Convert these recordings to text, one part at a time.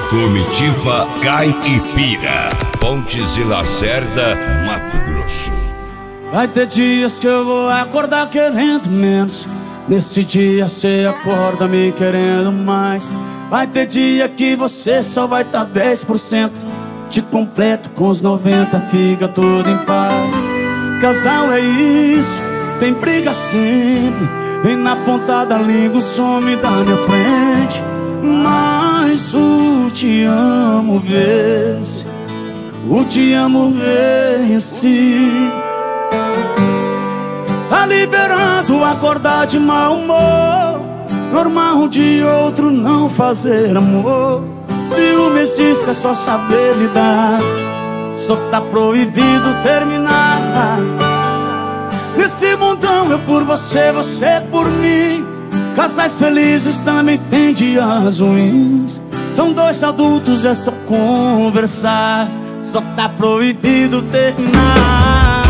Comitiva Caipira, Pontes e Lacerda, Mato Grosso. Vai ter dias que eu vou acordar querendo menos, nesse dia cê acorda me querendo mais. Vai ter dia que você só vai tá 10%, te completo com os 90, fica tudo em paz. Casal é isso, tem briga sempre, vem na ponta da língua, some da minha frente. Mas o te amo vence, o te amo vence. Tá liberando acordar de mau humor, normal de outro não fazer amor. Ciúme existe, é só saber lidar, só tá proibido terminar. Nesse mundão eu por você, você por mim. Casais felizes também tem dias ruins. São dois adultos, é só conversar, só tá proibido terminar.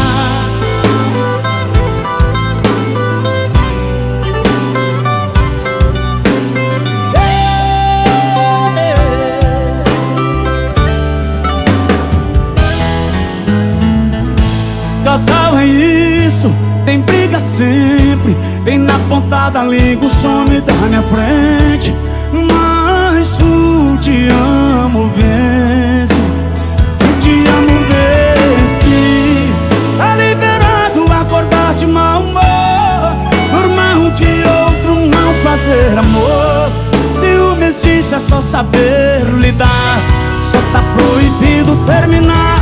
Casal é isso, tem briga sempre, vem na ponta da língua, some da minha frente. Mas o te amo vence, o te amo vence. Tá liberado acordar de mau humor, normal de outro não fazer amor. Ciúme existe, é só saber lidar, só tá proibido terminar.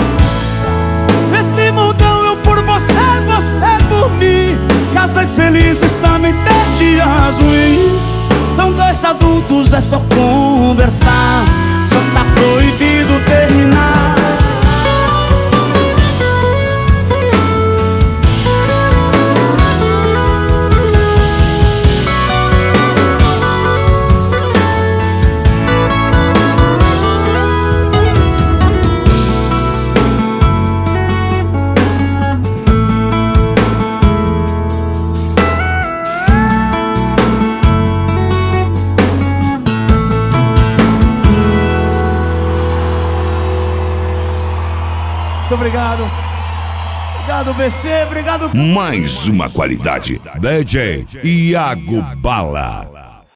Nesse mundão eu por você, você por mim. Casais felizes também tem dias ruins. São dois adultos, é só conversar, só tá proibido terminar. Muito obrigado. Obrigado, BC. Obrigado. Mais uma qualidade. DJ Iago Bala.